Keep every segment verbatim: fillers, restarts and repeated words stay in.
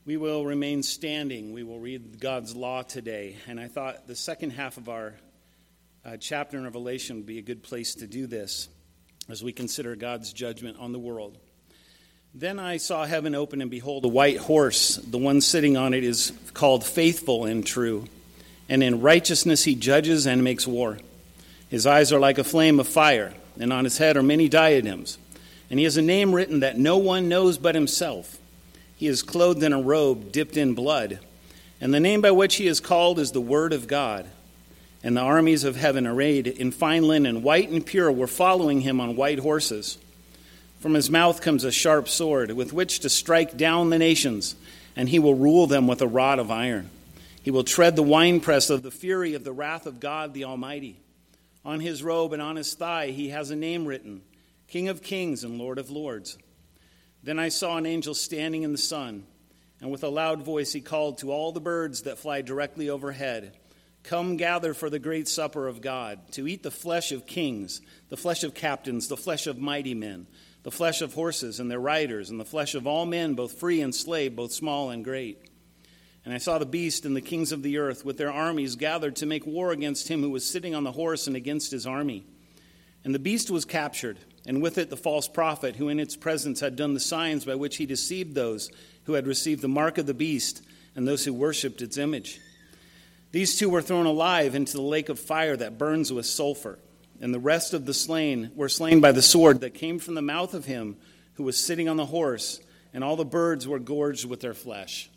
We will remain standing. We will read God's law today. And I thought the second half of our uh, chapter in Revelation would be a good place to do this as we consider God's judgment on the world. Then I saw heaven open, and behold, a white horse. The one sitting on it is called Faithful and True. And in righteousness he judges and makes war. His eyes are like a flame of fire, and on his head are many diadems. And he has a name written that no one knows but himself. He is clothed in a robe dipped in blood, and the name by which he is called is the Word of God. And the armies of heaven, arrayed in fine linen, white and pure, were following him on white horses. From his mouth comes a sharp sword, with which to strike down the nations, and he will rule them with a rod of iron. He will tread the winepress of the fury of the wrath of God the Almighty. On his robe and on his thigh he has a name written, King of Kings and Lord of Lords. Then I saw an angel standing in the sun, and with a loud voice he called to all the birds that fly directly overhead, Come gather for the great supper of God, to eat the flesh of kings, the flesh of captains, the flesh of mighty men, the flesh of horses and their riders, and the flesh of all men, both free and slave, both small and great. And I saw the beast and the kings of the earth with their armies gathered to make war against him who was sitting on the horse and against his army. And the beast was captured, and with it the false prophet, who in its presence had done the signs by which he deceived those who had received the mark of the beast and those who worshipped its image. These two were thrown alive into the lake of fire that burns with sulfur, and the rest of the slain were slain by the sword that came from the mouth of him who was sitting on the horse, and all the birds were gorged with their flesh.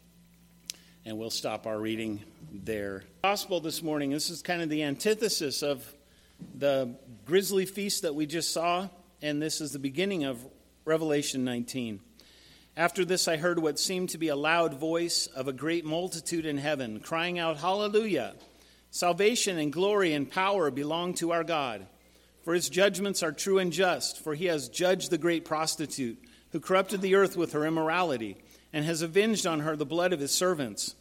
And we'll stop our reading there. Gospel this morning, this is kind of the antithesis of the grisly feast that we just saw, and this is the beginning of Revelation nineteen. After this I heard what seemed to be a loud voice of a great multitude in heaven, crying out, Hallelujah! Salvation and glory and power belong to our God. For his judgments are true and just, for he has judged the great prostitute, who corrupted the earth with her immorality, and has avenged on her the blood of his servants.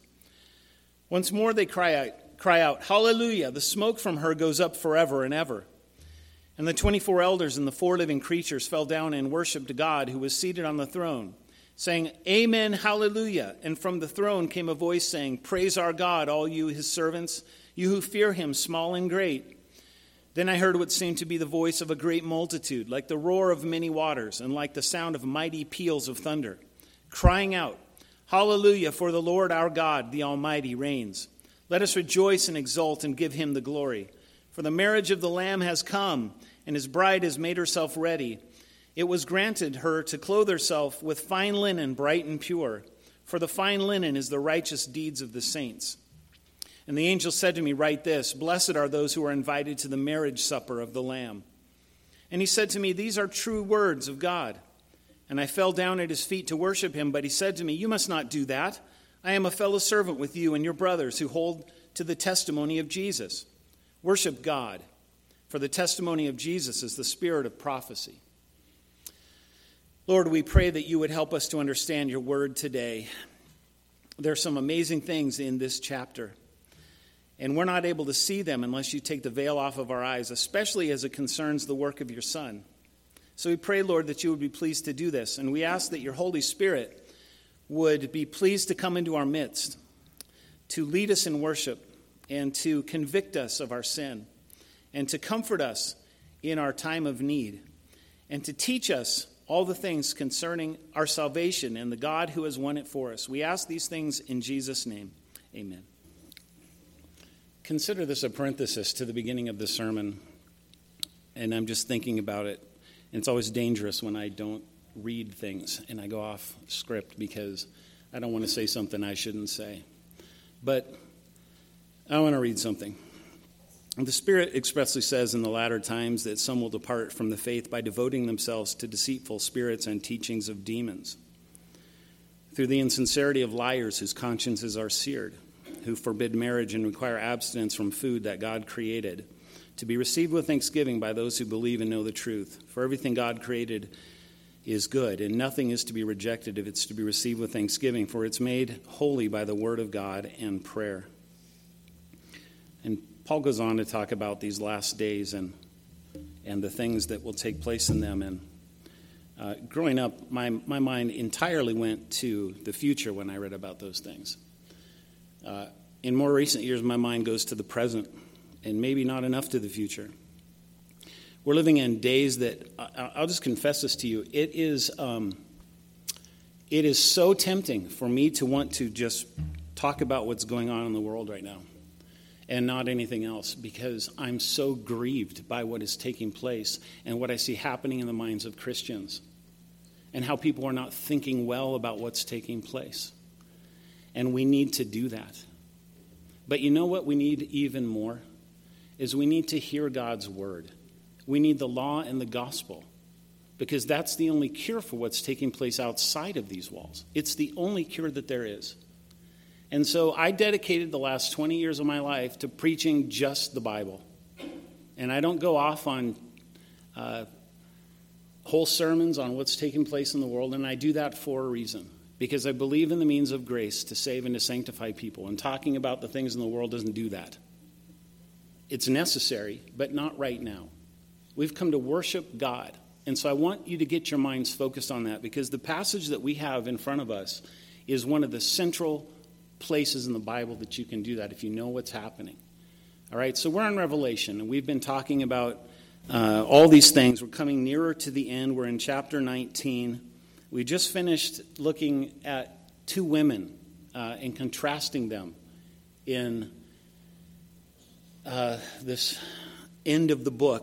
Once more they cry out, cry out, Hallelujah! The smoke from her goes up forever and ever. And the twenty-four elders and the four living creatures fell down and worshipped God, who was seated on the throne, saying, Amen, Hallelujah! And from the throne came a voice saying, Praise our God, all you his servants, you who fear him, small and great. Then I heard what seemed to be the voice of a great multitude, like the roar of many waters, and like the sound of mighty peals of thunder, crying out, Hallelujah, for the Lord our God, the Almighty, reigns. Let us rejoice and exult and give him the glory. For the marriage of the Lamb has come, and his bride has made herself ready. It was granted her to clothe herself with fine linen, bright and pure, for the fine linen is the righteous deeds of the saints. And the angel said to me, Write this, Blessed are those who are invited to the marriage supper of the Lamb. And he said to me, These are true words of God. And I fell down at his feet to worship him, but he said to me, You must not do that. I am a fellow servant with you and your brothers who hold to the testimony of Jesus. Worship God, for the testimony of Jesus is the spirit of prophecy. Lord, we pray that you would help us to understand your word today. There are some amazing things in this chapter, and we're not able to see them unless you take the veil off of our eyes, especially as it concerns the work of your Son. So we pray, Lord, that you would be pleased to do this, and we ask that your Holy Spirit would be pleased to come into our midst, to lead us in worship, and to convict us of our sin, and to comfort us in our time of need, and to teach us all the things concerning our salvation and the God who has won it for us. We ask these things in Jesus' name. Amen. Consider this a parenthesis to the beginning of the sermon, and I'm just thinking about it. And it's always dangerous when I don't read things and I go off script because I don't want to say something I shouldn't say. But I want to read something. The Spirit expressly says in the latter times that some will depart from the faith by devoting themselves to deceitful spirits and teachings of demons, through the insincerity of liars whose consciences are seared, who forbid marriage and require abstinence from food that God created, to be received with thanksgiving by those who believe and know the truth. For everything God created is good, and nothing is to be rejected if it's to be received with thanksgiving, for it's made holy by the word of God and prayer. And Paul goes on to talk about these last days and and the things that will take place in them. And Uh, growing up, my, my mind entirely went to the future when I read about those things. Uh, in more recent years, my mind goes to the present, and maybe not enough to the future. We're living in days that, I, I'll just confess this to you, it is, um, it is so tempting for me to want to just talk about what's going on in the world right now and not anything else, because I'm so grieved by what is taking place and what I see happening in the minds of Christians, and how people are not thinking well about what's taking place. And we need to do that. But you know what we need even more? Is we need to hear God's word. We need the law and the gospel, because that's the only cure for what's taking place outside of these walls. It's the only cure that there is. And so I dedicated the last twenty years of my life to preaching just the Bible. And I don't go off on uh, whole sermons on what's taking place in the world, and I do that for a reason, because I believe in the means of grace to save and to sanctify people, and talking about the things in the world doesn't do that. It's necessary, but not right now. We've come to worship God, and so I want you to get your minds focused on that, because the passage that we have in front of us is one of the central places in the Bible that you can do that if you know what's happening. All right, so we're in Revelation, and we've been talking about Uh, all these things. We're coming nearer to the end. We're in chapter nineteen. We just finished looking at two women uh, and contrasting them in uh, this end of the book.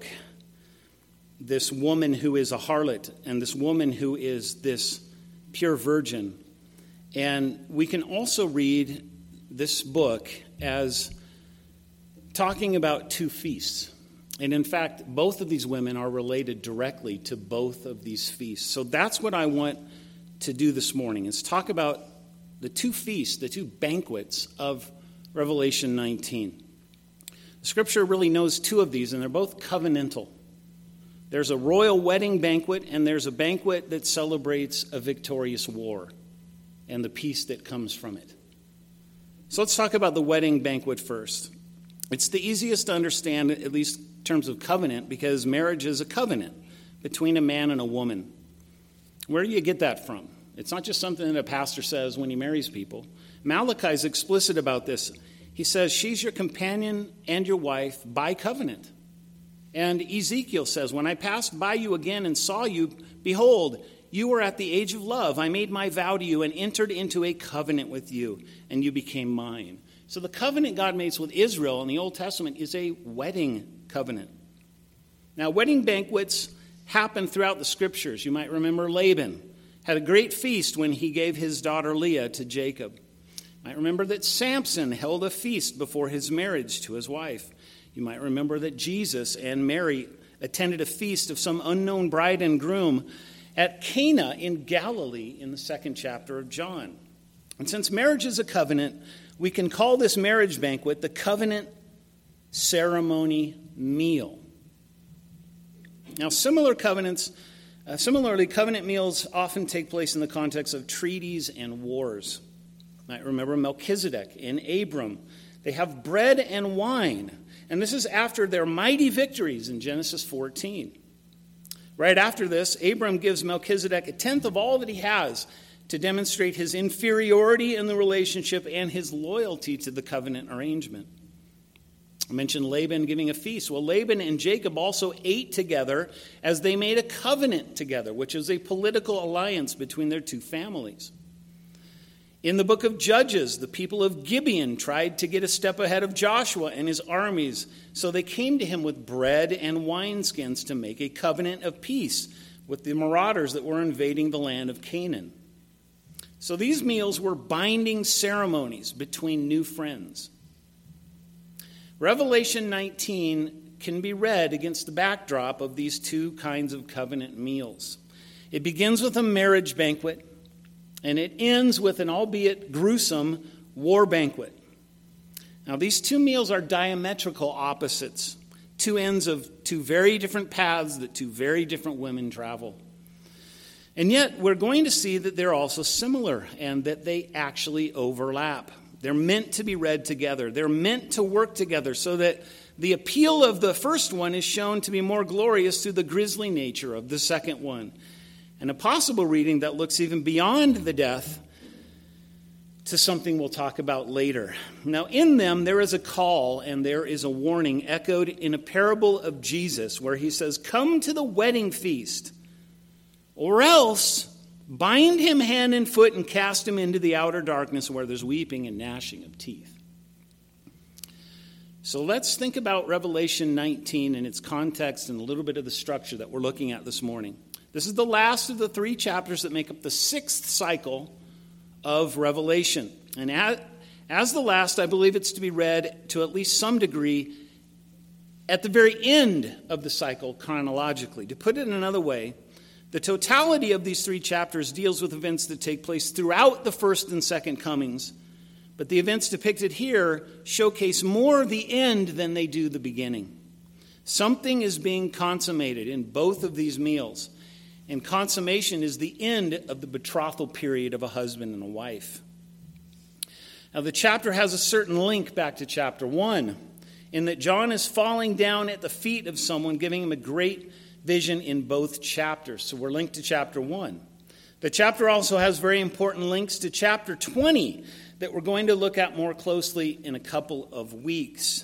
This woman who is a harlot and this woman who is this pure virgin. And we can also read this book as talking about two feasts. And in fact, both of these women are related directly to both of these feasts. So that's what I want to do this morning, is talk about the two feasts, the two banquets of Revelation nineteen. The Scripture really knows two of these, and they're both covenantal. There's a royal wedding banquet, and there's a banquet that celebrates a victorious war and the peace that comes from it. So let's talk about the wedding banquet first. It's the easiest to understand, at least in terms of covenant, because marriage is a covenant between a man and a woman. Where do you get that from? It's not just something that a pastor says when he marries people. Malachi is explicit about this. He says, she's your companion and your wife by covenant. And Ezekiel says, when I passed by you again and saw you, behold, you were at the age of love. I made my vow to you and entered into a covenant with you, and you became mine. So the covenant God makes with Israel in the Old Testament is a wedding covenant. Now, wedding banquets happen throughout the Scriptures. You might remember Laban had a great feast when he gave his daughter Leah to Jacob. You might remember that Samson held a feast before his marriage to his wife. You might remember that Jesus and Mary attended a feast of some unknown bride and groom at Cana in Galilee in the second chapter of John. And since marriage is a covenant, we can call this marriage banquet the covenant ceremony meal. Now, similar covenants, uh, similarly, covenant meals often take place in the context of treaties and wars. You might remember Melchizedek and Abram. They have bread and wine, and this is after their mighty victories in Genesis fourteen. Right after this, Abram gives Melchizedek a tenth of all that he has to demonstrate his inferiority in the relationship and his loyalty to the covenant arrangement. I mentioned Laban giving a feast. Well, Laban and Jacob also ate together as they made a covenant together, which is a political alliance between their two families. In the book of Judges, the people of Gibeon tried to get a step ahead of Joshua and his armies, so they came to him with bread and wineskins to make a covenant of peace with the marauders that were invading the land of Canaan. So these meals were binding ceremonies between new friends. Revelation nineteen can be read against the backdrop of these two kinds of covenant meals. It begins with a marriage banquet, and it ends with an albeit gruesome war banquet. Now, these two meals are diametrical opposites, two ends of two very different paths that two very different women travel. And yet, we're going to see that they're also similar and that they actually overlap. They're meant to be read together. They're meant to work together so that the appeal of the first one is shown to be more glorious through the grisly nature of the second one. and a possible reading that looks even beyond the death to something we'll talk about later. Now, in them, there is a call and there is a warning echoed in a parable of Jesus where he says, "Come to the wedding feast, or else bind him hand and foot and cast him into the outer darkness where there's weeping and gnashing of teeth." So let's think about Revelation nineteen and its context and a little bit of the structure that we're looking at this morning. This is the last of the three chapters that make up the sixth cycle of Revelation. And as, as the last, I believe it's to be read to at least some degree at the very end of the cycle chronologically. To put it in another way, the totality of these three chapters deals with events that take place throughout the first and second comings, but the events depicted here showcase more the end than they do the beginning. Something is being consummated in both of these meals. And consummation is the end of the betrothal period of a husband and a wife. Now, the chapter has a certain link back to chapter one, in that John is falling down at the feet of someone, giving him a great vision in both chapters. So we're linked to chapter one. The chapter also has very important links to chapter twenty that we're going to look at more closely in a couple of weeks.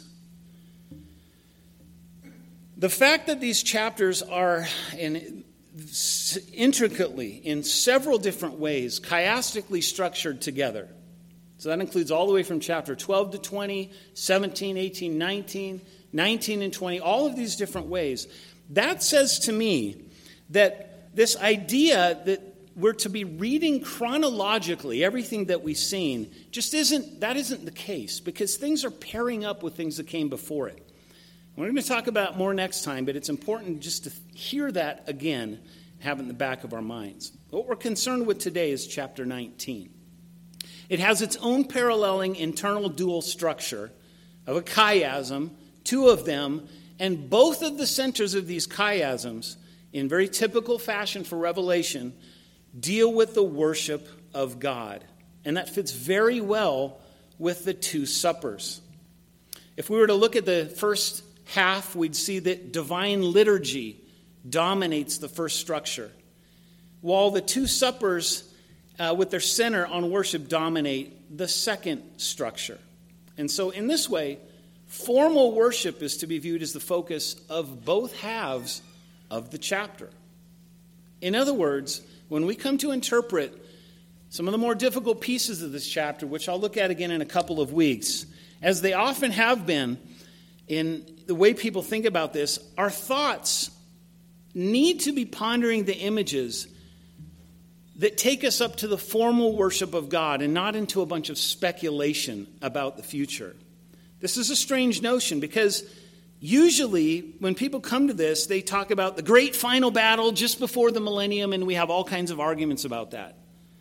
The fact that these chapters are in intricately, in several different ways, chiastically structured together. So that includes all the way from chapter twelve to twenty, seventeen, eighteen, nineteen, nineteen and twenty, all of these different ways. That says to me that this idea that we're to be reading chronologically everything that we've seen just isn't, that isn't the case, because things are pairing up with things that came before it. We're going to talk about more next time, but it's important just to hear that again and have it in the back of our minds. What we're concerned with today is chapter nineteen. It has its own paralleling internal dual structure of a chiasm, two of them, and both of the centers of these chiasms, in very typical fashion for Revelation, deal with the worship of God. And that fits very well with the two suppers. If we were to look at the first half, we'd see that divine liturgy dominates the first structure, while the two suppers uh, with their center on worship dominate the second structure. And so in this way, formal worship is to be viewed as the focus of both halves of the chapter. In other words, when we come to interpret some of the more difficult pieces of this chapter, which I'll look at again in a couple of weeks, as they often have been in the way people think about this, our thoughts need to be pondering the images that take us up to the formal worship of God and not into a bunch of speculation about the future. This is a strange notion because usually when people come to this, they talk about the great final battle just before the millennium, and we have all kinds of arguments about that.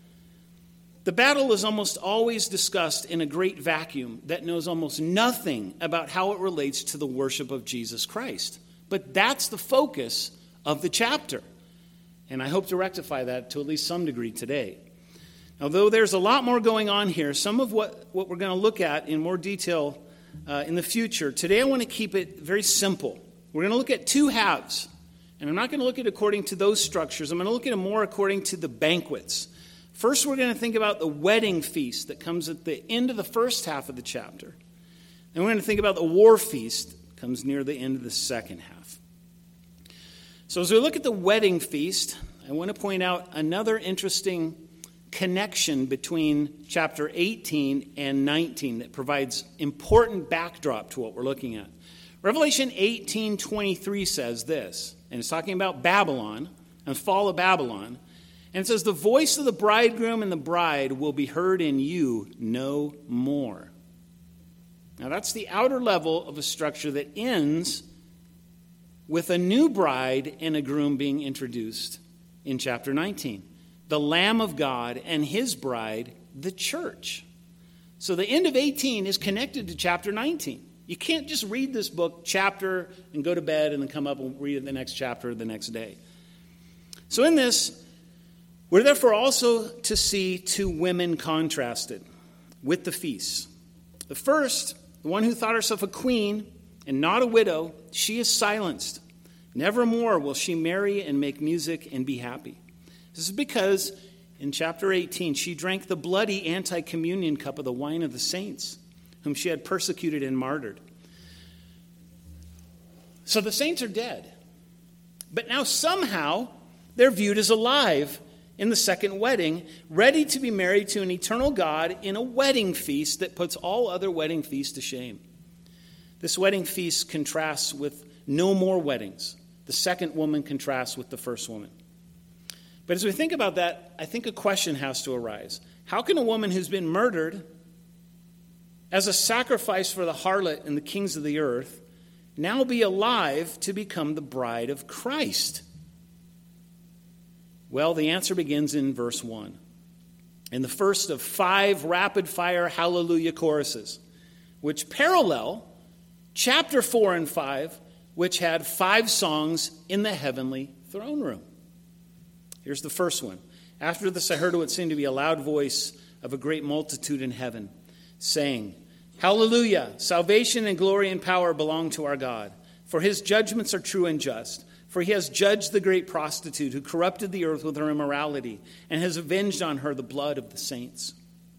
The battle is almost always discussed in a great vacuum that knows almost nothing about how it relates to the worship of Jesus Christ. But that's the focus of the chapter. And I hope to rectify that to at least some degree today. Although there's a lot more going on here, some of what, what we're going to look at in more detail uh, in the future, today I want to keep it very simple. We're going to look at two halves. And I'm not going to look at it according to those structures. I'm going to look at it more according to the banquets. First, we're going to think about the wedding feast that comes at the end of the first half of the chapter. And we're going to think about the war feast that comes near the end of the second half. So as we look at the wedding feast, I want to point out another interesting connection between chapter eighteen and nineteen that provides important backdrop to what we're looking at. Revelation eighteen twenty-three says this, and it's talking about Babylon and the fall of Babylon. And it says, "The voice of the bridegroom and the bride will be heard in you no more." Now that's the outer level of a structure that ends with a new bride and a groom being introduced in chapter nineteen. The Lamb of God and his bride, the church. So the end of eighteen is connected to chapter nineteen. You can't just read this book chapter and go to bed and then come up and read the next chapter the next day. So in this, we're therefore also to see two women contrasted with the feasts. The first, the one who thought herself a queen and not a widow, she is silenced. Nevermore will she marry and make music and be happy. This is because in chapter eighteen, she drank the bloody anti-communion cup of the wine of the saints, whom she had persecuted and martyred. So the saints are dead. But now somehow they're viewed as alive in the second wedding, ready to be married to an eternal God in a wedding feast that puts all other wedding feasts to shame. This wedding feast contrasts with no more weddings. The second woman contrasts with the first woman. But as we think about that, I think a question has to arise. How can a woman who's been murdered as a sacrifice for the harlot and the kings of the earth now be alive to become the bride of Christ? Well, the answer begins in verse one. In the first of five rapid-fire hallelujah choruses, which parallel chapter four and five, which had five songs in the heavenly throne room. Here's the first one. After this, I heard what seemed to be a loud voice of a great multitude in heaven, saying, Hallelujah! Salvation and glory and power belong to our God, for his judgments are true and just. For he has judged the great prostitute who corrupted the earth with her immorality and has avenged on her the blood of the saints.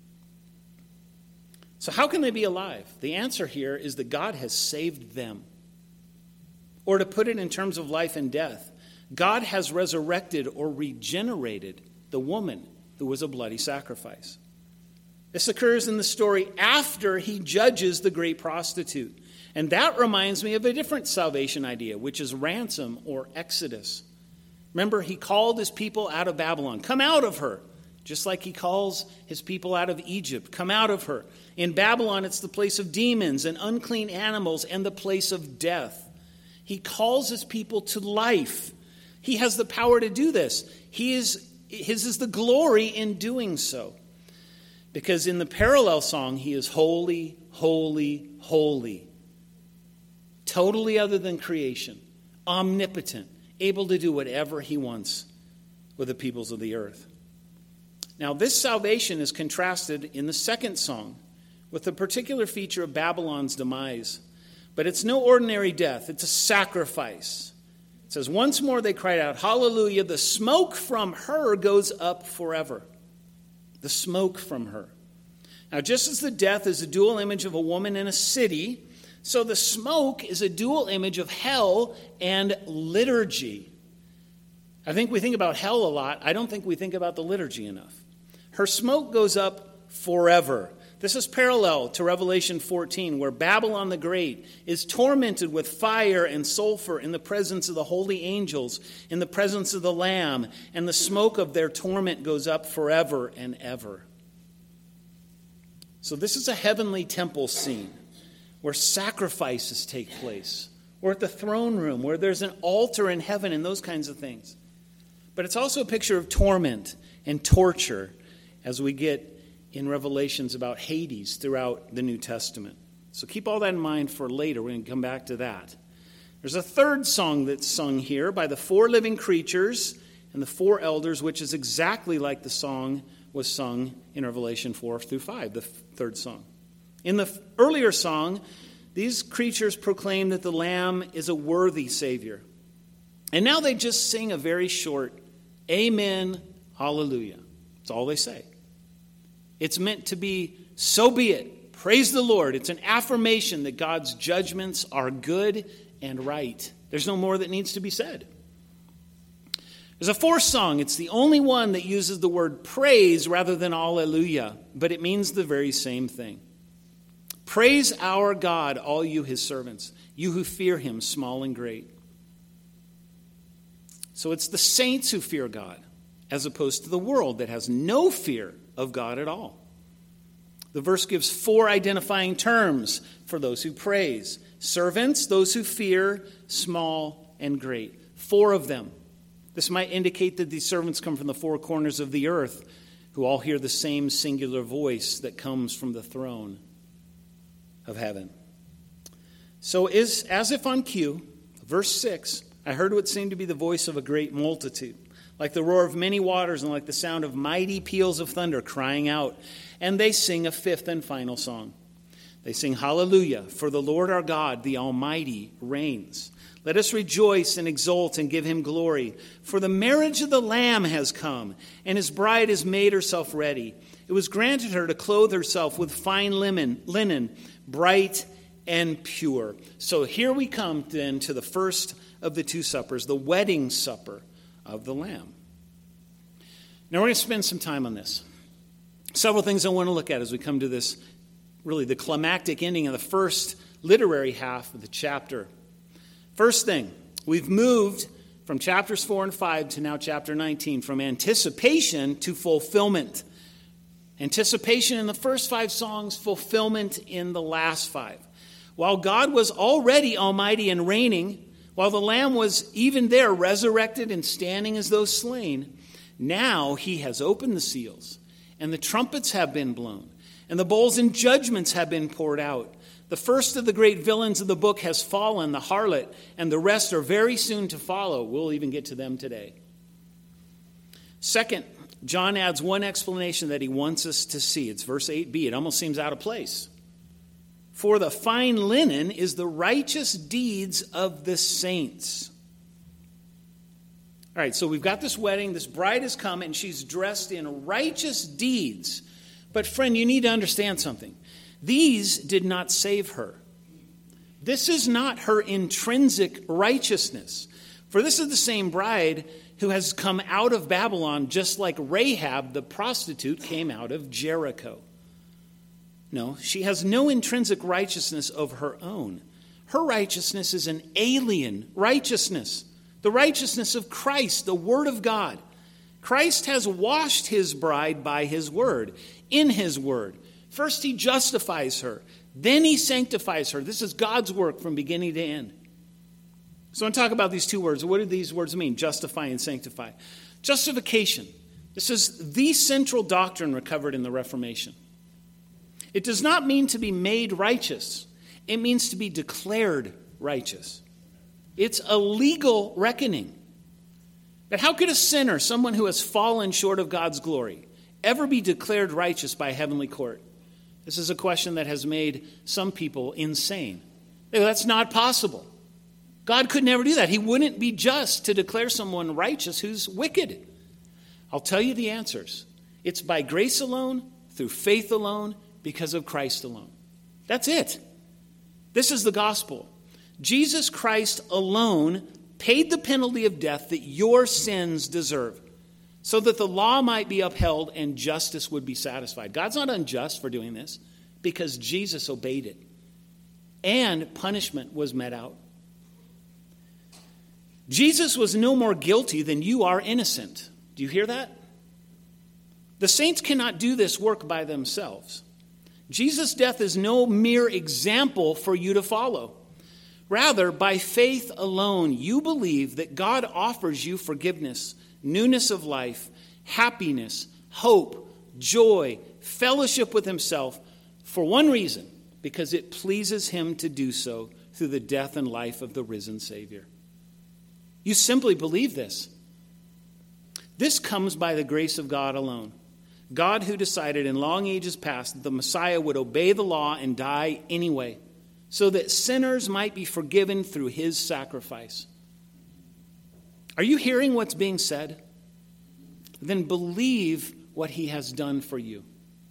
So how can they be alive? The answer here is that God has saved them. Or to put it in terms of life and death, God has resurrected or regenerated the woman who was a bloody sacrifice. This occurs in the story after he judges the great prostitute. And that reminds me of a different salvation idea, which is ransom or exodus. Remember, he called his people out of Babylon. Come out of her. Just like he calls his people out of Egypt. Come out of her. In Babylon, it's the place of demons and unclean animals and the place of death. He calls his people to life. He has the power to do this. He is, his is the glory in doing so. Because in the parallel song, he is holy, holy, holy. Totally other than creation. Omnipotent. Able to do whatever he wants with the peoples of the earth. Now, this salvation is contrasted in the second song with the particular feature of Babylon's demise. But it's no ordinary death. It's a sacrifice. It says, once more they cried out, Hallelujah. The smoke from her goes up forever. The smoke from her. Now, just as the death is a dual image of a woman in a city, so the smoke is a dual image of hell and liturgy. I think we think about hell a lot. I don't think we think about the liturgy enough. Her smoke goes up forever. This is parallel to Revelation fourteen, where Babylon the Great is tormented with fire and sulfur in the presence of the holy angels, in the presence of the Lamb, and the smoke of their torment goes up forever and ever. So this is a heavenly temple scene where sacrifices take place. We're at the throne room where there's an altar in heaven and those kinds of things. But it's also a picture of torment and torture as we get in Revelations about Hades throughout the New Testament. So keep all that in mind for later. We're going to come back to that. There's a third song that's sung here by the four living creatures and the four elders, which is exactly like the song was sung in Revelation four through five, the third song. In the earlier song, these creatures proclaim that the Lamb is a worthy Savior. And now they just sing a very short, Amen, Hallelujah. That's all they say. It's meant to be, so be it. Praise the Lord. It's an affirmation that God's judgments are good and right. There's no more that needs to be said. There's a fourth song. It's the only one that uses the word praise rather than Alleluia, but it means the very same thing. Praise our God, all you his servants, you who fear him, small and great. So it's the saints who fear God, as opposed to the world that has no fear of God at all. The verse gives four identifying terms for those who praise. Servants, those who fear, small and great. Four of them. This might indicate that these servants come from the four corners of the earth, who all hear the same singular voice that comes from the throne of heaven. So is, as if on cue, verse six, I heard what seemed to be the voice of a great multitude, like the roar of many waters and like the sound of mighty peals of thunder crying out. And they sing a fifth and final song. They sing, Hallelujah, for the Lord our God, the Almighty, reigns. Let us rejoice and exult and give him glory. For the marriage of the Lamb has come, and his bride has made herself ready. It was granted her to clothe herself with fine linen, linen, bright and pure. So here we come then to the first of the two suppers, the wedding supper of the Lamb. Now we're going to spend some time on this. Several things I want to look at as we come to this, really the climactic ending of the first literary half of the chapter. First thing, we've moved from chapters four and five to now chapter nineteen, from anticipation to fulfillment. Anticipation in the first five songs, fulfillment in the last five. While God was already almighty and reigning, while the Lamb was even there, resurrected and standing as though slain, now he has opened the seals, and the trumpets have been blown, and the bowls and judgments have been poured out. The first of the great villains of the book has fallen, the harlot, and the rest are very soon to follow. We'll even get to them today. Second, John adds one explanation that he wants us to see. It's verse eight b. It almost seems out of place. For the fine linen is the righteous deeds of the saints. All right, so we've got this wedding. This bride has come, and she's dressed in righteous deeds. But friend, you need to understand something. These did not save her. This is not her intrinsic righteousness. For this is the same bride who has come out of Babylon, just like Rahab, the prostitute, came out of Jericho. No, she has no intrinsic righteousness of her own. Her righteousness is an alien righteousness, the righteousness of Christ, the Word of God. Christ has washed his bride by his word, in his word. First he justifies her, then he sanctifies her. This is God's work from beginning to end. So I want to talk about these two words. What do these words mean? Justify and sanctify. Justification. This is the central doctrine recovered in the Reformation. It does not mean to be made righteous. It means to be declared righteous. It's a legal reckoning. But how could a sinner, someone who has fallen short of God's glory, ever be declared righteous by a heavenly court? This is a question that has made some people insane. They go, that's not possible. God could never do that. He wouldn't be just to declare someone righteous who's wicked. I'll tell you the answers. It's by grace alone, through faith alone, because of Christ alone. That's it. This is the gospel. Jesus Christ alone paid the penalty of death that your sins deserve, so that the law might be upheld and justice would be satisfied. God's not unjust for doing this, because Jesus obeyed it. And punishment was met out. Jesus was no more guilty than you are innocent. Do you hear that? The saints cannot do this work by themselves. Jesus' death is no mere example for you to follow. Rather, by faith alone, you believe that God offers you forgiveness, newness of life, happiness, hope, joy, fellowship with himself, for one reason, because it pleases him to do so through the death and life of the risen Savior. You simply believe this. This comes by the grace of God alone. God who decided in long ages past that the Messiah would obey the law and die anyway, so that sinners might be forgiven through his sacrifice. Are you hearing what's being said? Then believe what he has done for you.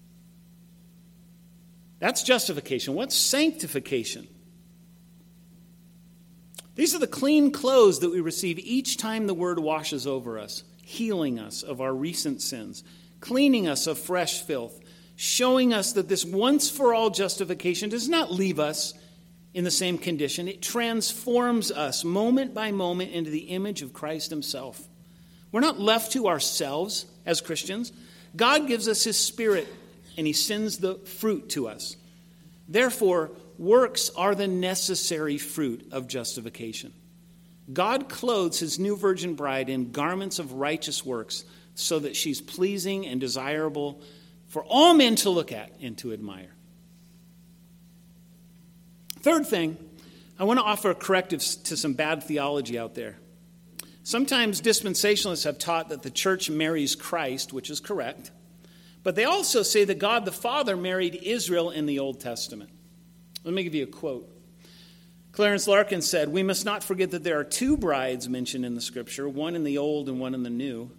That's justification. What's sanctification? These are the clean clothes that we receive each time the word washes over us, healing us of our recent sins, cleaning us of fresh filth, showing us that this once-for-all justification does not leave us in the same condition. It transforms us moment by moment into the image of Christ himself. We're not left to ourselves as Christians. God gives us his Spirit, and he sends the fruit to us. Therefore, works are the necessary fruit of justification. God clothes his new virgin bride in garments of righteous works so that she's pleasing and desirable for all men to look at and to admire. Third thing, I want to offer correctives to some bad theology out there. Sometimes dispensationalists have taught that the church marries Christ, which is correct, but they also say that God the Father married Israel in the Old Testament. Let me give you a quote. Clarence Larkin said, "We must not forget that there are two brides mentioned in the Scripture, one in the Old and one in the New.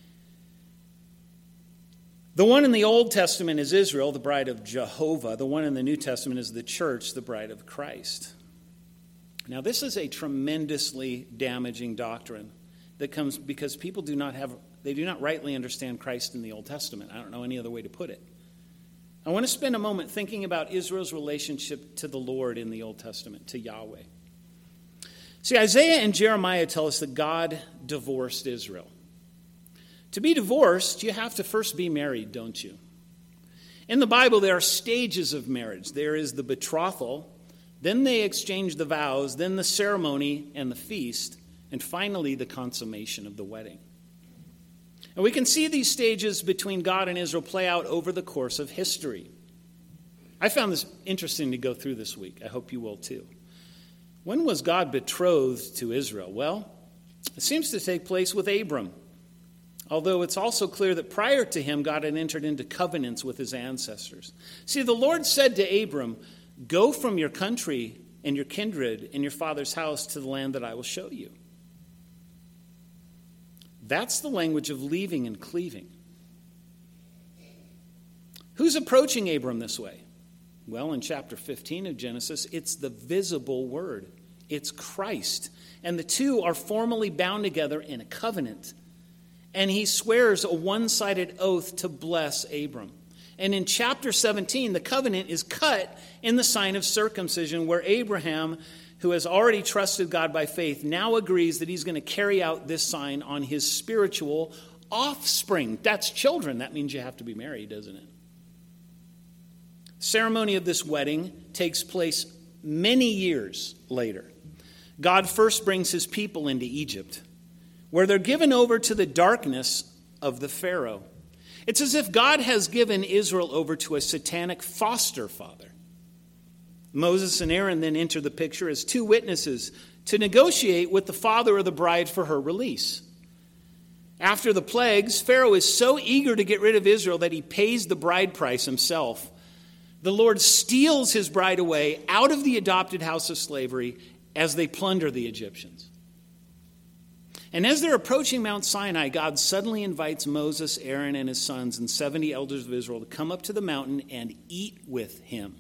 The one in the Old Testament is Israel, the bride of Jehovah. The one in the New Testament is the church, the bride of Christ." Now, this is a tremendously damaging doctrine that comes because people do not have, they do not rightly understand Christ in the Old Testament. I don't know any other way to put it. I want to spend a moment thinking about Israel's relationship to the Lord in the Old Testament, to Yahweh. See, Isaiah and Jeremiah tell us that God divorced Israel. To be divorced, you have to first be married, don't you? In the Bible, there are stages of marriage. There is the betrothal, then they exchange the vows, then the ceremony and the feast, and finally the consummation of the wedding. And we can see these stages between God and Israel play out over the course of history. I found this interesting to go through this week. I hope you will too. When was God betrothed to Israel? Well, it seems to take place with Abram. Although it's also clear that prior to him, God had entered into covenants with his ancestors. See, the Lord said to Abram, "Go from your country and your kindred and your father's house to the land that I will show you." That's the language of leaving and cleaving. Who's approaching Abram this way? Well, in chapter fifteen of Genesis, it's the visible word. It's Christ. And the two are formally bound together in a covenant. And he swears a one-sided oath to bless Abram. And in chapter seventeen, the covenant is cut in the sign of circumcision, where Abraham, who has already trusted God by faith, now agrees that he's going to carry out this sign on his spiritual offspring. That's children. That means you have to be married, doesn't it? The ceremony of this wedding takes place many years later. God first brings his people into Egypt, where they're given over to the darkness of the Pharaoh. It's as if God has given Israel over to a satanic foster father. Moses and Aaron then enter the picture as two witnesses to negotiate with the father of the bride for her release. After the plagues, Pharaoh is so eager to get rid of Israel that he pays the bride price himself. The Lord steals his bride away out of the adopted house of slavery as they plunder the Egyptians. And as they're approaching Mount Sinai, God suddenly invites Moses, Aaron, and his sons and seventy elders of Israel to come up to the mountain and eat with him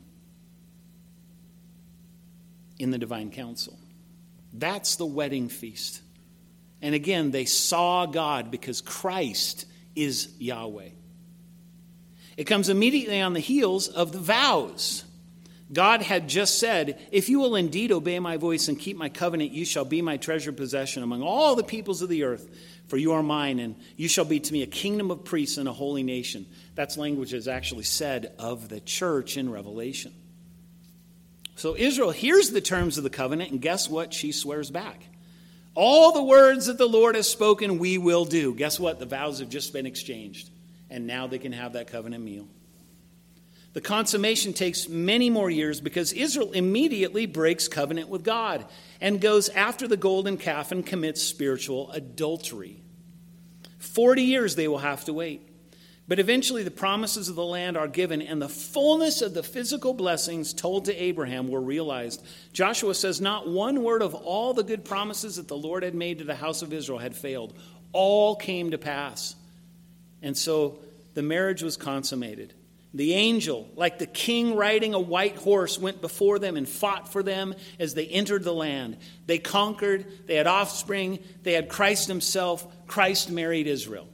in the divine council. That's the wedding feast. And again, they saw God because Christ is Yahweh. It comes immediately on the heels of the vows. God had just said, "If you will indeed obey my voice and keep my covenant, you shall be my treasured possession among all the peoples of the earth, for you are mine, and you shall be to me a kingdom of priests and a holy nation." That's language that's actually said of the church in Revelation. So Israel hears the terms of the covenant, and guess what? She swears back. All the words that the Lord has spoken, we will do. Guess what? The vows have just been exchanged, and now they can have that covenant meal. The consummation takes many more years because Israel immediately breaks covenant with God and goes after the golden calf and commits spiritual adultery. Forty years they will have to wait. But eventually the promises of the land are given, and the fullness of the physical blessings told to Abraham were realized. Joshua says not one word of all the good promises that the Lord had made to the house of Israel had failed. All came to pass. And so the marriage was consummated. The angel, like the king riding a white horse, went before them and fought for them as they entered the land. They conquered, they had offspring, they had Christ himself. Christ married Israel.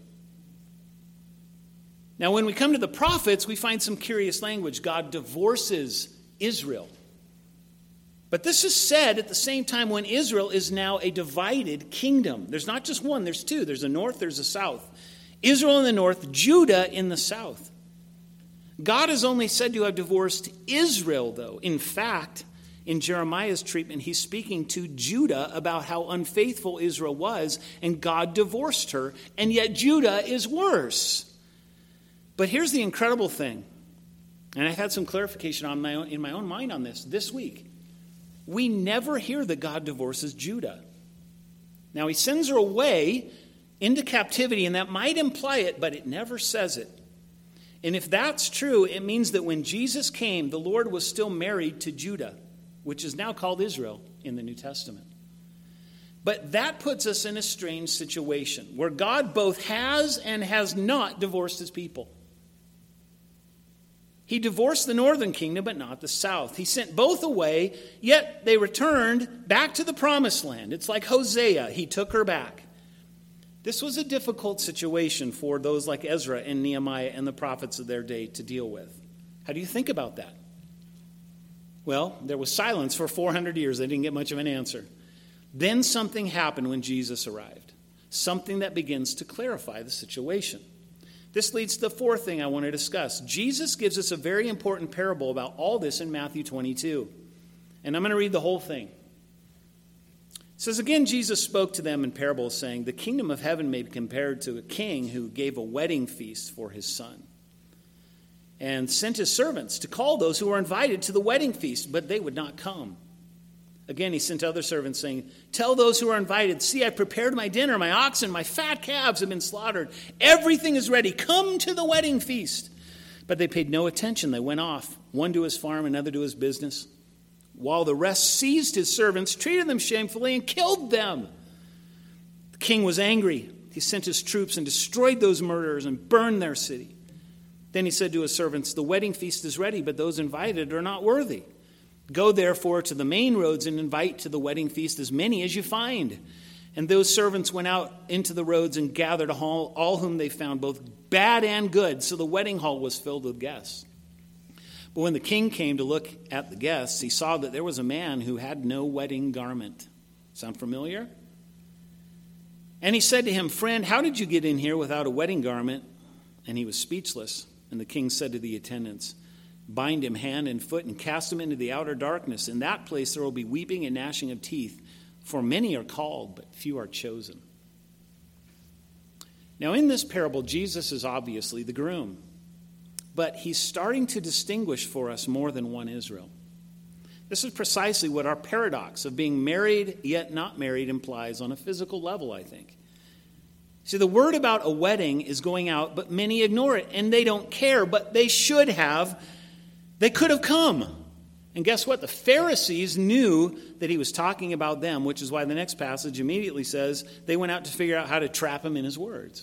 Now, when we come to the prophets, we find some curious language. God divorces Israel. But this is said at the same time when Israel is now a divided kingdom. There's not just one, there's two. There's a north, there's a south. Israel in the north, Judah in the south. God is only said to have divorced Israel, though. In fact, in Jeremiah's treatment, he's speaking to Judah about how unfaithful Israel was, and God divorced her, and yet Judah is worse. But here's the incredible thing, and I've had some clarification on my own, in my own mind on this this week. We never hear that God divorces Judah. Now, he sends her away into captivity, and that might imply it, but it never says it. And if that's true, it means that when Jesus came, the Lord was still married to Judah. which is now called Israel in the New Testament. But that puts us in a strange situation where God both has and has not divorced his people. He divorced the northern kingdom, but not the south. He sent both away, yet they returned back to the promised land. It's like Hosea. He took her back. This was a difficult situation for those like Ezra and Nehemiah and the prophets of their day to deal with. How do you think about that? Well, there was silence for four hundred years. They didn't get much of an answer. Then something happened when Jesus arrived. Something that begins to clarify the situation. This leads to the fourth thing I want to discuss. Jesus gives us a very important parable about all this in Matthew twenty-two. And I'm going to read the whole thing. It says, again, Jesus spoke to them in parables, saying, the kingdom of heaven may be compared to a king who gave a wedding feast for his son, and sent his servants to call those who were invited to the wedding feast, but they would not come. Again, he sent other servants, saying, tell those who are invited, see, I prepared my dinner, my oxen, my fat calves have been slaughtered. Everything is ready. Come to the wedding feast. But they paid no attention. They went off, one to his farm, another to his business, while the rest seized his servants, treated them shamefully, and killed them. The king was angry. He sent his troops and destroyed those murderers and burned their city. Then he said to his servants, the wedding feast is ready, but those invited are not worthy. Go therefore to the main roads and invite to the wedding feast as many as you find. And those servants went out into the roads and gathered all, all whom they found, both bad and good. So the wedding hall was filled with guests. But when the king came to look at the guests, he saw that there was a man who had no wedding garment. Sound familiar? And he said to him, friend, how did you get in here without a wedding garment? And he was speechless. And the king said to the attendants, bind him hand and foot and cast him into the outer darkness. In that place there will be weeping and gnashing of teeth, for many are called, but few are chosen. Now in this parable, Jesus is obviously the groom, but he's starting to distinguish for us more than one Israel. This is precisely what our paradox of being married yet not married implies on a physical level, I think. See, the word about a wedding is going out, but many ignore it, and they don't care, but they should have. They could have come. And guess what? The Pharisees knew that he was talking about them, which is why the next passage immediately says they went out to figure out how to trap him in his words.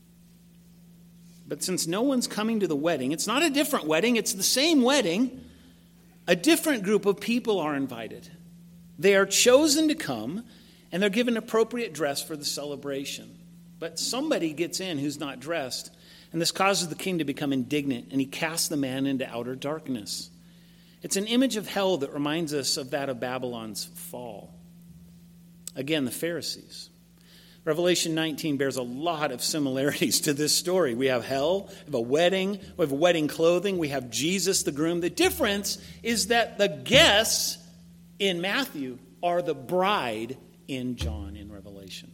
But since no one's coming to the wedding, it's not a different wedding, it's the same wedding. A different group of people are invited. They are chosen to come, and they're given appropriate dress for the celebration. But somebody gets in who's not dressed, and this causes the king to become indignant, and he casts the man into outer darkness. It's an image of hell that reminds us of that of Babylon's fall. Again, the Pharisees. Revelation nineteen bears a lot of similarities to this story. We have hell, we have a wedding, we have wedding clothing, we have Jesus the groom. The difference is that the guests in Matthew are the bride in John in Revelation.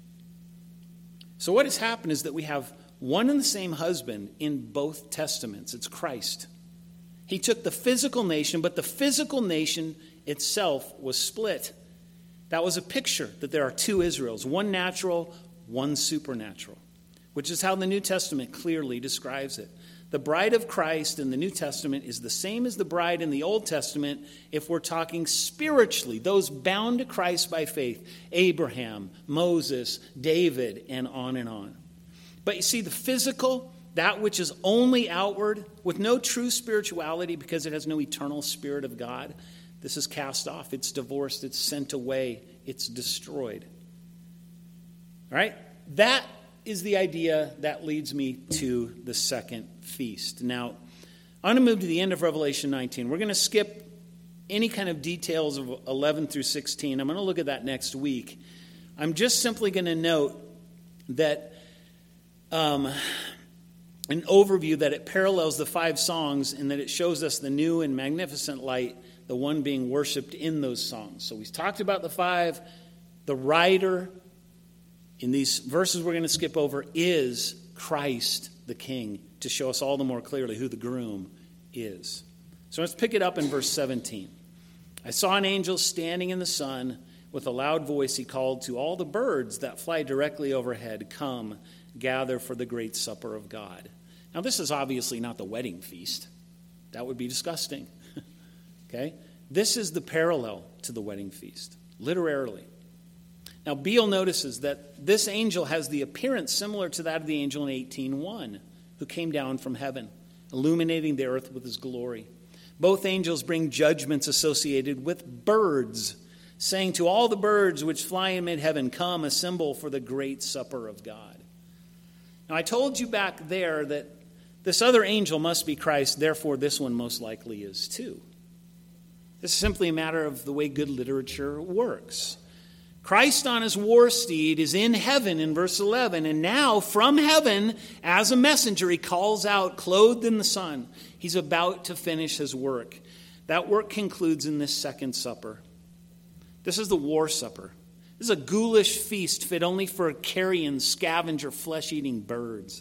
So what has happened is that we have one and the same husband in both testaments. It's Christ. He took the physical nation, but the physical nation itself was split. That was a picture that there are two Israels, one natural, one supernatural, which is how the New Testament clearly describes it. The bride of Christ in the New Testament is the same as the bride in the Old Testament if we're talking spiritually, those bound to Christ by faith, Abraham, Moses, David, and on and on. But you see, the physical, that which is only outward, with no true spirituality because it has no eternal Spirit of God, this is cast off. It's divorced. It's sent away. It's destroyed. All right? That is the idea that leads me to the second feast. Now, I'm going to move to the end of Revelation nineteen. We're going to skip any kind of details of eleven through sixteen. I'm going to look at that next week. I'm just simply going to note that um, an overview that it parallels the five songs and that it shows us the new and magnificent light, the one being worshipped in those songs. So we've talked about the five. The writer in these verses we're going to skip over is Christ the King, to show us all the more clearly who the groom is. So let's pick it up in verse seventeen. I saw an angel standing in the sun. With a loud voice he called to all the birds that fly directly overhead, come, gather for the great supper of God. Now this is obviously not the wedding feast. That would be disgusting. Okay? This is the parallel to the wedding feast, literally. Now, Beale notices that this angel has the appearance similar to that of the angel in eighteen one, who came down from heaven, illuminating the earth with his glory. Both angels bring judgments associated with birds, saying to all the birds which fly in mid-heaven, come, assemble for the great supper of God. Now, I told you back there that this other angel must be Christ, therefore this one most likely is too. This is simply a matter of the way good literature works. Christ on his war steed is in heaven in verse eleven, and now from heaven, as a messenger, he calls out, clothed in the sun. He's about to finish his work. That work concludes in this second supper. This is the war supper. This is a ghoulish feast fit only for carrion, scavenger, flesh-eating birds.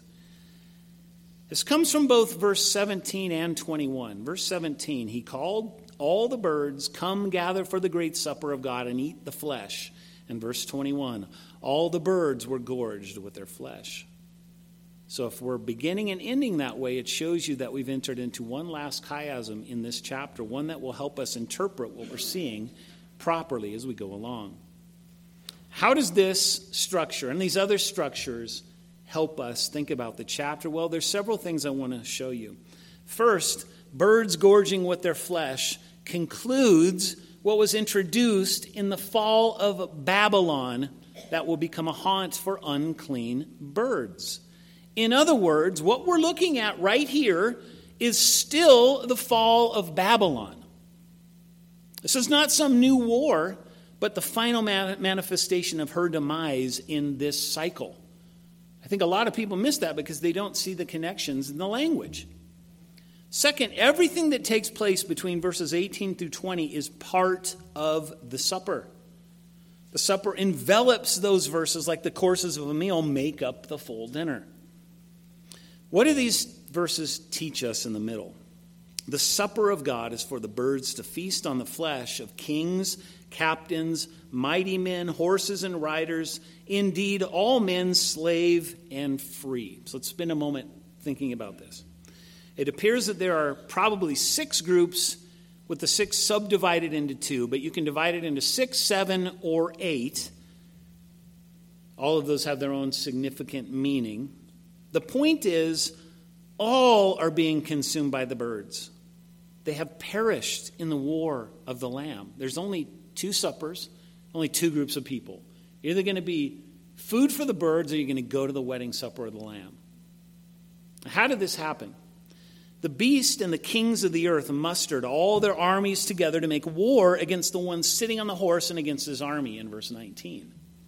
This comes from both verse seventeen and twenty-one. Verse seventeen, he called all the birds, come gather for the great supper of God and eat the flesh. And verse twenty-one, all the birds were gorged with their flesh. So if we're beginning and ending that way, it shows you that we've entered into one last chiasm in this chapter, one that will help us interpret what we're seeing properly as we go along. How does this structure and these other structures help us think about the chapter? Well, there's several things I want to show you. First, birds gorging with their flesh concludes what was introduced in the fall of Babylon that will become a haunt for unclean birds. In other words, what we're looking at right here is still the fall of Babylon. This is not some new war, but the final manifestation of her demise in this cycle. I think a lot of people miss that because they don't see the connections in the language. Second, everything that takes place between verses eighteen through twenty is part of the supper. The supper envelops those verses like the courses of a meal make up the full dinner. What do these verses teach us in the middle? The supper of God is for the birds to feast on the flesh of kings, captains, mighty men, horses and riders, indeed all men, slave and free. So let's spend a moment thinking about this. It appears that there are probably six groups with the six subdivided into two, but you can divide it into six, seven, or eight. All of those have their own significant meaning. The point is, all are being consumed by the birds. They have perished in the war of the Lamb. There's only two suppers, only two groups of people. You're either going to be food for the birds or you're going to go to the wedding supper of the Lamb. How did this happen? The beast and the kings of the earth mustered all their armies together to make war against the one sitting on the horse and against his army in verse nineteen.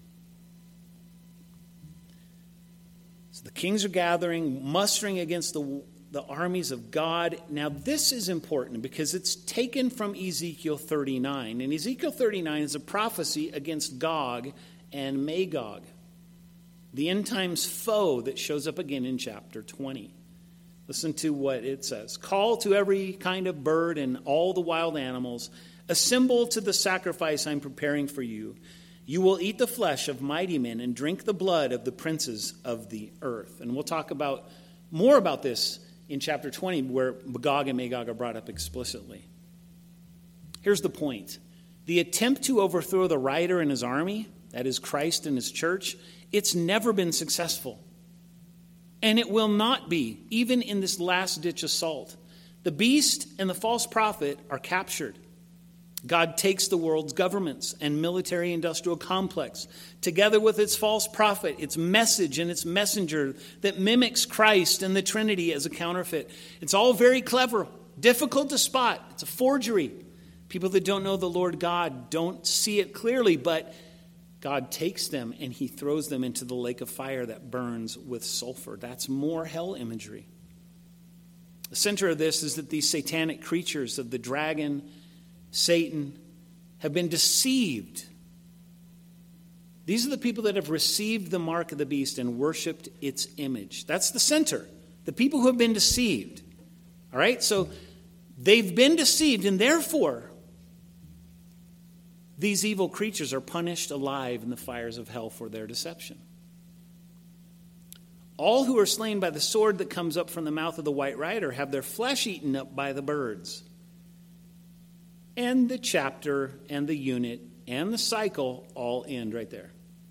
So the kings are gathering, mustering against the, the armies of God. Now this is important because it's taken from Ezekiel thirty-nine. And Ezekiel thirty-nine is a prophecy against Gog and Magog, the end times foe that shows up again in chapter twenty. Listen to what it says. Call to every kind of bird and all the wild animals. Assemble to the sacrifice I'm preparing for you. You will eat the flesh of mighty men and drink the blood of the princes of the earth. And we'll talk about more about this in chapter twenty, where Gog and Magog are brought up explicitly. Here's the point. The attempt to overthrow the rider and his army, that is Christ and his church, it's never been successful. And it will not be, even in this last-ditch assault. The beast and the false prophet are captured. God takes the world's governments and military-industrial complex, together with its false prophet, its message and its messenger that mimics Christ and the Trinity as a counterfeit. It's all very clever, difficult to spot. It's a forgery. People that don't know the Lord God don't see it clearly, but God takes them and he throws them into the lake of fire that burns with sulfur. That's more hell imagery. The center of this is that these satanic creatures of the dragon, Satan, have been deceived. These are the people that have received the mark of the beast and worshipped its image. That's the center. The people who have been deceived. All right? So they've been deceived, and therefore these evil creatures are punished alive in the fires of hell for their deception. All who are slain by the sword that comes up from the mouth of the white rider have their flesh eaten up by the birds. and the chapter and the unit and the cycle all end right there.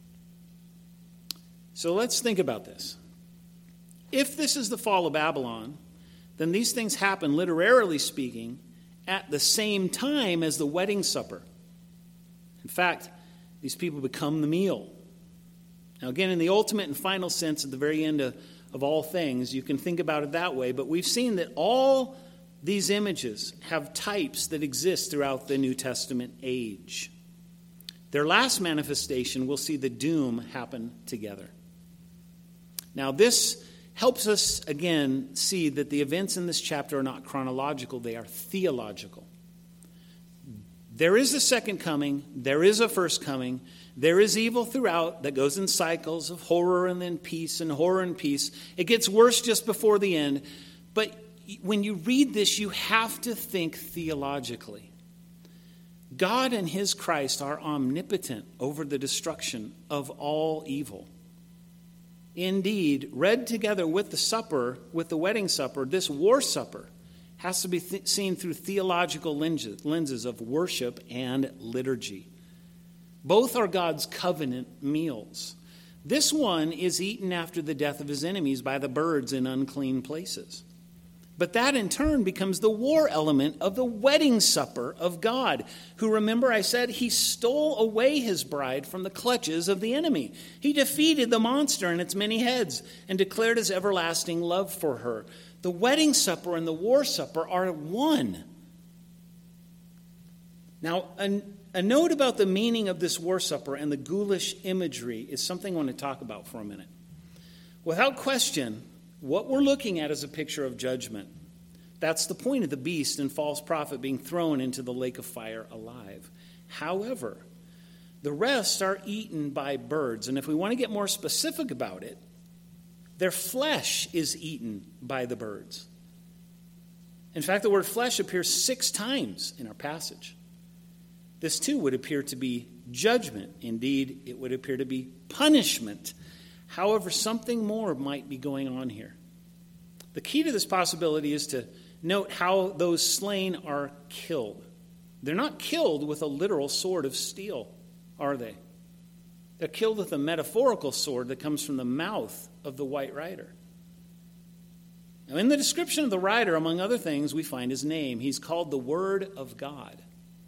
So let's think about this. If this is the fall of Babylon, then these things happen, literally speaking, at the same time as the wedding supper. In fact, these people become the meal. Now again, in the ultimate and final sense, at the very end of, of all things, you can think about it that way, but we've seen that all these images have types that exist throughout the New Testament age. Their last manifestation will see the doom happen together. Now this helps us, again, see that the events in this chapter are not chronological, they are theological. There is a second coming, there is a first coming, there is evil throughout that goes in cycles of horror and then peace and horror and peace. It gets worse just before the end. But when you read this, you have to think theologically. God and his Christ are omnipotent over the destruction of all evil. Indeed, read together with the supper, with the wedding supper, this war supper has to be th- seen through theological lenses, lenses of worship and liturgy. Both are God's covenant meals. This one is eaten after the death of his enemies by the birds in unclean places. But that in turn becomes the war element of the wedding supper of God, who, remember I said, he stole away his bride from the clutches of the enemy. He defeated the monster and its many heads and declared his everlasting love for her. The wedding supper and the war supper are one. Now, a, a note about the meaning of this war supper and the ghoulish imagery is something I want to talk about for a minute. Without question, what we're looking at is a picture of judgment. That's the point of the beast and false prophet being thrown into the lake of fire alive. However, the rest are eaten by birds. And if we want to get more specific about it, their flesh is eaten by the birds. In fact, the word flesh appears six times in our passage. This too would appear to be judgment. Indeed, it would appear to be punishment. However, something more might be going on here. The key to this possibility is to note how those slain are killed. They're not killed with a literal sword of steel, are they? They're killed with a metaphorical sword that comes from the mouth of the white rider. Now, in the description of the rider, among other things, we find his name. He's called the Word of God.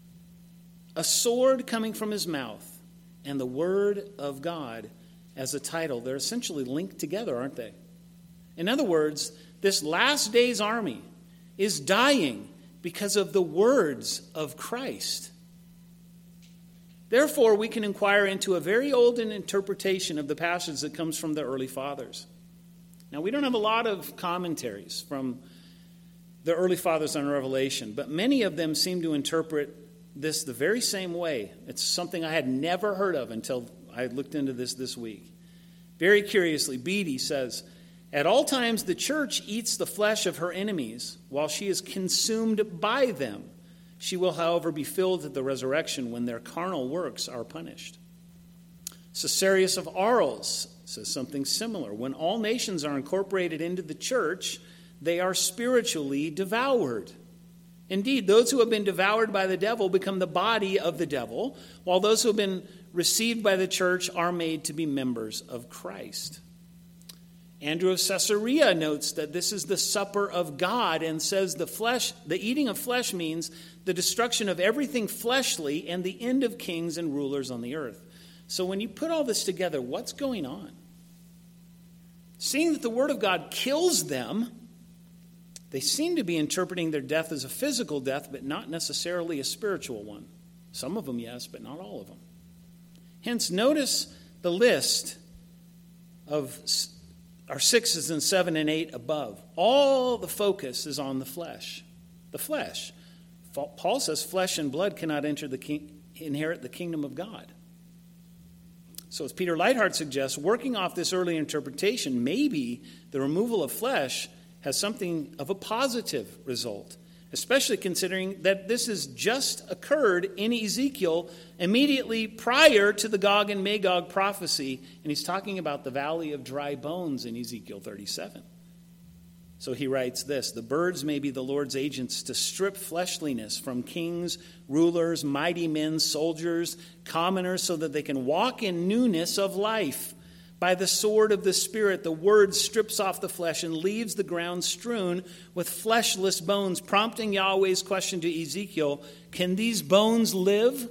A sword coming from his mouth and the Word of God as a title. They're essentially linked together, aren't they? In other words, this last day's army is dying because of the words of Christ. Therefore, we can inquire into a very old interpretation of the passage that comes from the early fathers. Now, we don't have a lot of commentaries from the early fathers on Revelation, but many of them seem to interpret this the very same way. It's something I had never heard of until I looked into this this week. Very curiously, Beatty says, "At all times the church eats the flesh of her enemies while she is consumed by them. She will, however, be filled at the resurrection when their carnal works are punished." Caesarius of Arles says something similar. When all nations are incorporated into the church, they are spiritually devoured. Indeed, those who have been devoured by the devil become the body of the devil, while those who have been received by the church are made to be members of Christ. Andrew of Caesarea notes that this is the supper of God and says the flesh, the eating of flesh means the destruction of everything fleshly and the end of kings and rulers on the earth. So when you put all this together, what's going on? Seeing that the word of God kills them, they seem to be interpreting their death as a physical death, but not necessarily a spiritual one. Some of them, yes, but not all of them. Hence, notice the list of our sixes and seven and eight above. All the focus is on the flesh. The flesh. Paul says flesh and blood cannot enter the king, inherit the kingdom of God. So as Peter Leithart suggests, working off this early interpretation, maybe the removal of flesh has something of a positive result, especially considering that this has just occurred in Ezekiel immediately prior to the Gog and Magog prophecy, and he's talking about the valley of dry bones in Ezekiel thirty-seven. So he writes this, the birds may be the Lord's agents to strip fleshliness from kings, rulers, mighty men, soldiers, commoners, so that they can walk in newness of life. By the sword of the Spirit, the word strips off the flesh and leaves the ground strewn with fleshless bones, prompting Yahweh's question to Ezekiel, can these bones live?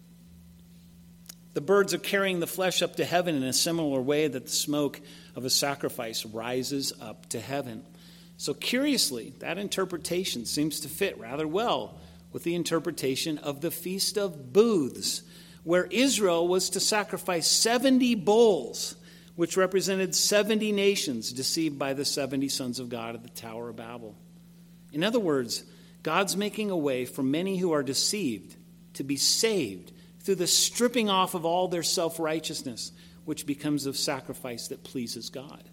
The birds are carrying the flesh up to heaven in a similar way that the smoke of a sacrifice rises up to heaven. So curiously, that interpretation seems to fit rather well with the interpretation of the Feast of Booths, where Israel was to sacrifice seventy bulls, which represented seventy nations deceived by the seventy sons of God at the Tower of Babel. In other words, God's making a way for many who are deceived to be saved through the stripping off of all their self-righteousness, which becomes a sacrifice that pleases God.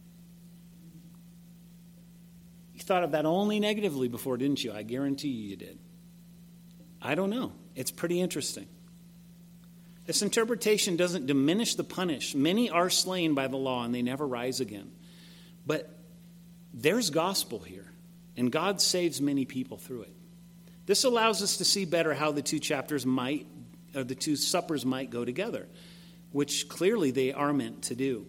You thought of that only negatively before, didn't you? I guarantee you you did. I don't know. It's pretty interesting. This interpretation doesn't diminish the punished. Many are slain by the law and they never rise again. But there's gospel here, and God saves many people through it. This allows us to see better how the two chapters might, or the two suppers might go together, which clearly they are meant to do.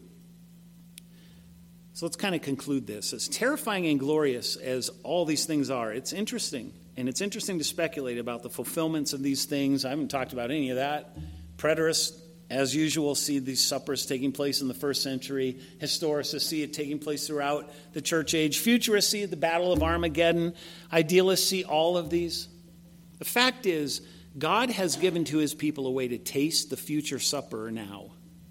So let's kind of conclude this. As terrifying and glorious as all these things are, it's interesting. And it's interesting to speculate about the fulfillments of these things. I haven't talked about any of that. Preterists, as usual, see these suppers taking place in the first century. Historicists see it taking place throughout the church age. Futurists see the Battle of Armageddon. Idealists see all of these. The fact is, God has given to his people a way to taste the future supper now.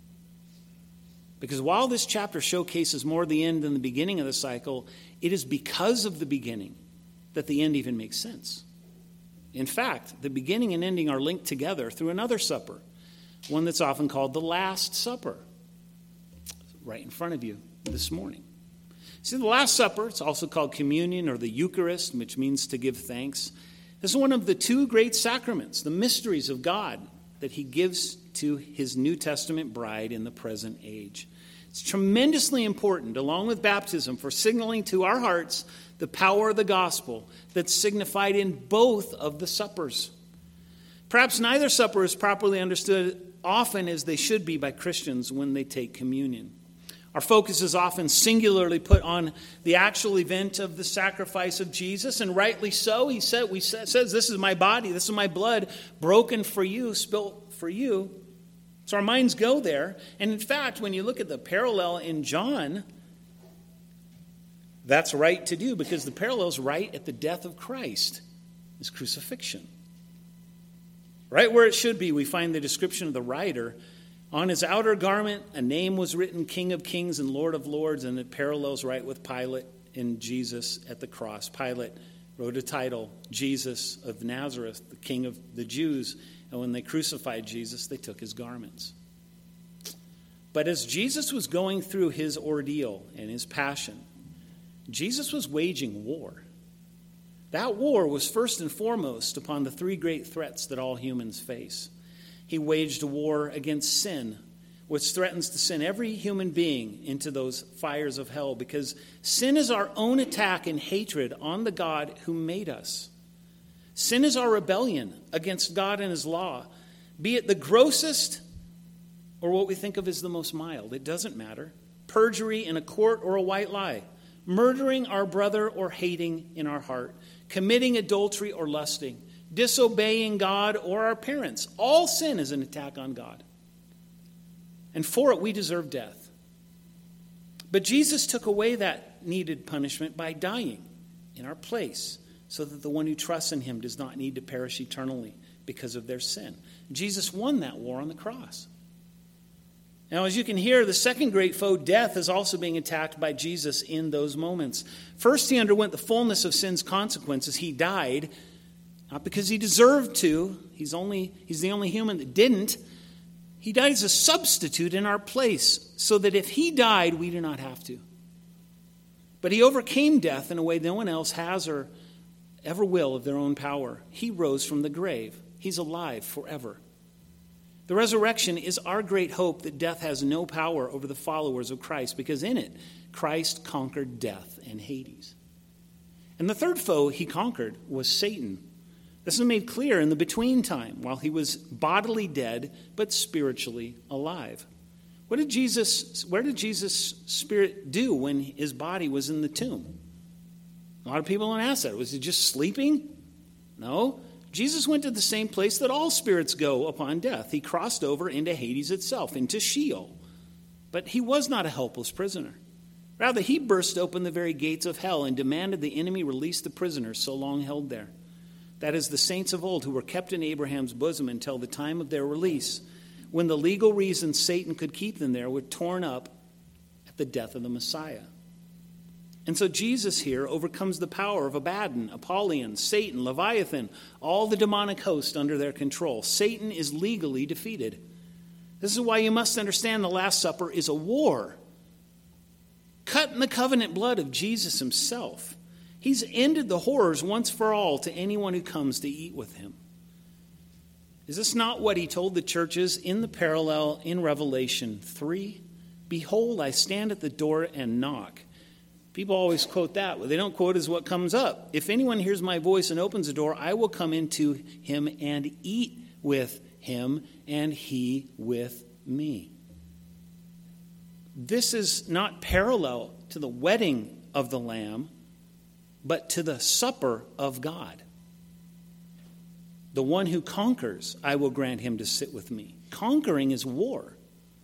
Because while this chapter showcases more the end than the beginning of the cycle, it is because of the beginning that the end even makes sense. In fact, the beginning and ending are linked together through another supper, one that's often called the Last Supper, right in front of you this morning. See, the Last Supper, it's also called communion or the Eucharist, which means to give thanks. This is one of the two great sacraments, the mysteries of God that he gives to his New Testament bride in the present age. It's tremendously important, along with baptism, for signaling to our hearts the power of the gospel that's signified in both of the suppers. Perhaps neither supper is properly understood often as they should be by Christians when they take communion. Our focus is often singularly put on the actual event of the sacrifice of Jesus, and rightly so. He said, we said, says, this is my body, this is my blood, broken for you, spilt for you. So our minds go there. And in fact, when you look at the parallel in John, that's right to do, because the parallel is right at the death of Christ, his crucifixion. Right where it should be, we find the description of the writer. On his outer garment, a name was written, King of Kings and Lord of Lords, and it parallels right with Pilate and Jesus at the cross. Pilate wrote a title, Jesus of Nazareth, the King of the Jews. And when they crucified Jesus, they took his garments. But as Jesus was going through his ordeal and his passion, Jesus was waging war. That war was first and foremost upon the three great threats that all humans face. He waged a war against sin, which threatens to send every human being into those fires of hell, because sin is our own attack and hatred on the God who made us. Sin is our rebellion against God and his law, be it the grossest or what we think of as the most mild. It doesn't matter. Perjury in a court or a white lie, murdering our brother or hating in our heart, committing adultery or lusting, disobeying God or our parents. All sin is an attack on God. And for it, we deserve death. But Jesus took away that needed punishment by dying in our place, so that the one who trusts in him does not need to perish eternally because of their sin. Jesus won that war on the cross. Now, as you can hear, the second great foe, death, is also being attacked by Jesus in those moments. First, he underwent the fullness of sin's consequences. He died, not because he deserved to. He's only he's the only human that didn't. He died as a substitute in our place, so that if he died, we do not have to. But he overcame death in a way no one else has or ever will of their own power. He rose from the grave. He's alive forever. The resurrection is our great hope that death has no power over the followers of Christ, because in it, Christ conquered death and Hades. And the third foe he conquered was Satan. This is made clear in the between time, while he was bodily dead, but spiritually alive. What did Jesus, where did Jesus' spirit do when his body was in the tomb? A lot of people don't ask that. Was he just sleeping? No. Jesus went to the same place that all spirits go upon death. He crossed over into Hades itself, into Sheol. But he was not a helpless prisoner. Rather, he burst open the very gates of hell and demanded the enemy release the prisoners so long held there. That is, the saints of old who were kept in Abraham's bosom until the time of their release, when the legal reasons Satan could keep them there were torn up at the death of the Messiah. And so Jesus here overcomes the power of Abaddon, Apollyon, Satan, Leviathan, all the demonic host under their control. Satan is legally defeated. This is why you must understand the Last Supper is a war. Cut in the covenant blood of Jesus himself. He's ended the horrors once for all to anyone who comes to eat with him. Is this not what he told the churches in the parallel in Revelation three? Behold, I stand at the door and knock. People always quote that. What they don't quote is what comes up. If anyone hears my voice and opens the door, I will come into him and eat with him, and he with me. This is not parallel to the wedding of the Lamb, but to the supper of God. The one who conquers, I will grant him to sit with me. Conquering is war.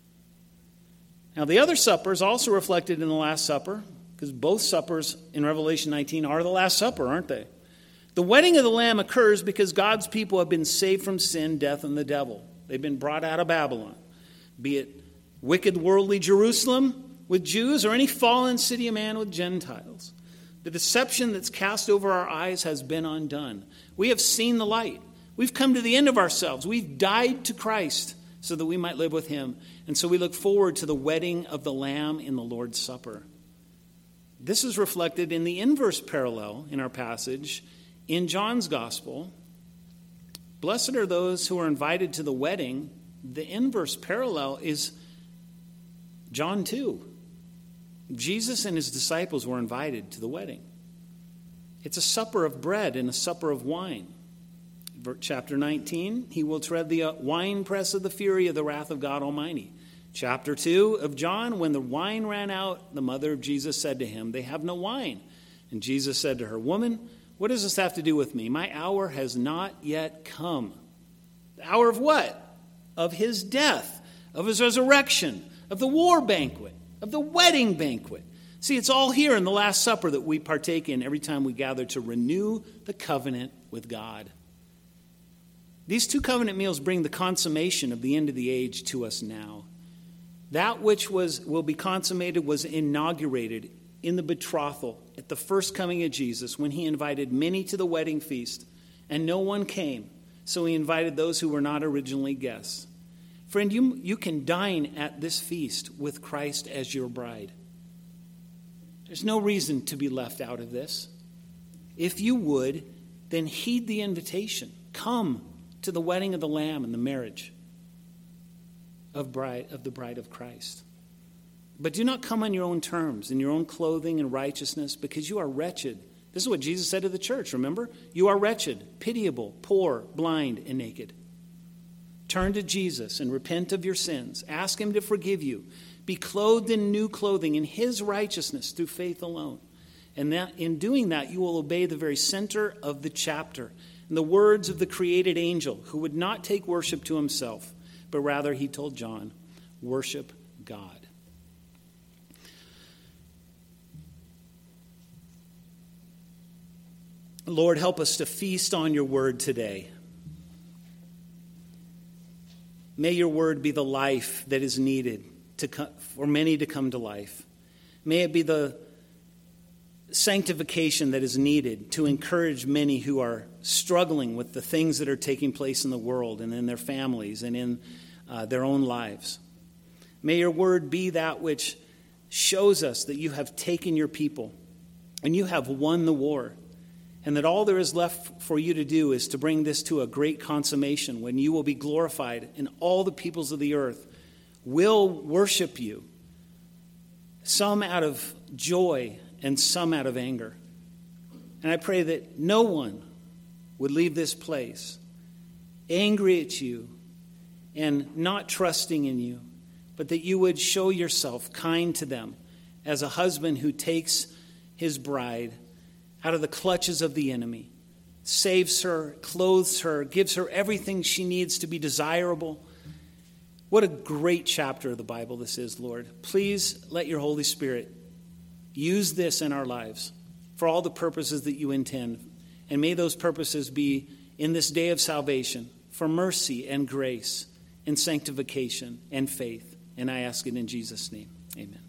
Now, the other supper is also reflected in the Last Supper, because both suppers in Revelation nineteen are the Last Supper, aren't they? The wedding of the Lamb occurs because God's people have been saved from sin, death, and the devil. They've been brought out of Babylon, be it wicked worldly Jerusalem with Jews or any fallen city of man with Gentiles. The deception that's cast over our eyes has been undone. We have seen the light. We've come to the end of ourselves. We've died to Christ so that we might live with him. And so we look forward to the wedding of the Lamb in the Lord's Supper. This is reflected in the inverse parallel in our passage in John's Gospel. Blessed are those who are invited to the wedding. The inverse parallel is John two. Jesus and his disciples were invited to the wedding. It's a supper of bread and a supper of wine. Chapter nineteen, he will tread the winepress of the fury of the wrath of God Almighty. Chapter two of John, when the wine ran out, the mother of Jesus said to him, they have no wine. And Jesus said to her, woman, what does this have to do with me? My hour has not yet come. The hour of what? Of his death, of his resurrection, of the war banquet, of the wedding banquet. See, it's all here in the Last Supper that we partake in every time we gather to renew the covenant with God. These two covenant meals bring the consummation of the end of the age to us now. That which was will be consummated was inaugurated in the betrothal at the first coming of Jesus, when he invited many to the wedding feast, and no one came. So he invited those who were not originally guests. Friend, you, you can dine at this feast with Christ as your bride. There's no reason to be left out of this. If you would, then heed the invitation. Come to the wedding of the Lamb and the marriage of bride of the bride of Christ. But do not come on your own terms, in your own clothing and righteousness, because you are wretched. This is what Jesus said to the church, remember? You are wretched, pitiable, poor, blind, and naked. Turn to Jesus and repent of your sins. Ask him to forgive you. Be clothed in new clothing, in his righteousness through faith alone. And that in doing that, you will obey the very center of the chapter and the words of the created angel, who would not take worship to himself, but rather, he told John, worship God. Lord, help us to feast on your word today. May your word be the life that is needed to come, for many to come to life. May it be the sanctification that is needed to encourage many who are struggling with the things that are taking place in the world and in their families and in uh, their own lives. May your word be that which shows us that you have taken your people and you have won the war, and that all there is left for you to do is to bring this to a great consummation when you will be glorified and all the peoples of the earth will worship you. Some out of joy and some out of anger. And I pray that no one would leave this place angry at you and not trusting in you, but that you would show yourself kind to them as a husband who takes his bride out of the clutches of the enemy, saves her, clothes her, gives her everything she needs to be desirable. What a great chapter of the Bible this is, Lord. Please let your Holy Spirit use this in our lives for all the purposes that you intend. And may those purposes be in this day of salvation for mercy and grace and sanctification and faith. And I ask it in Jesus' name. Amen.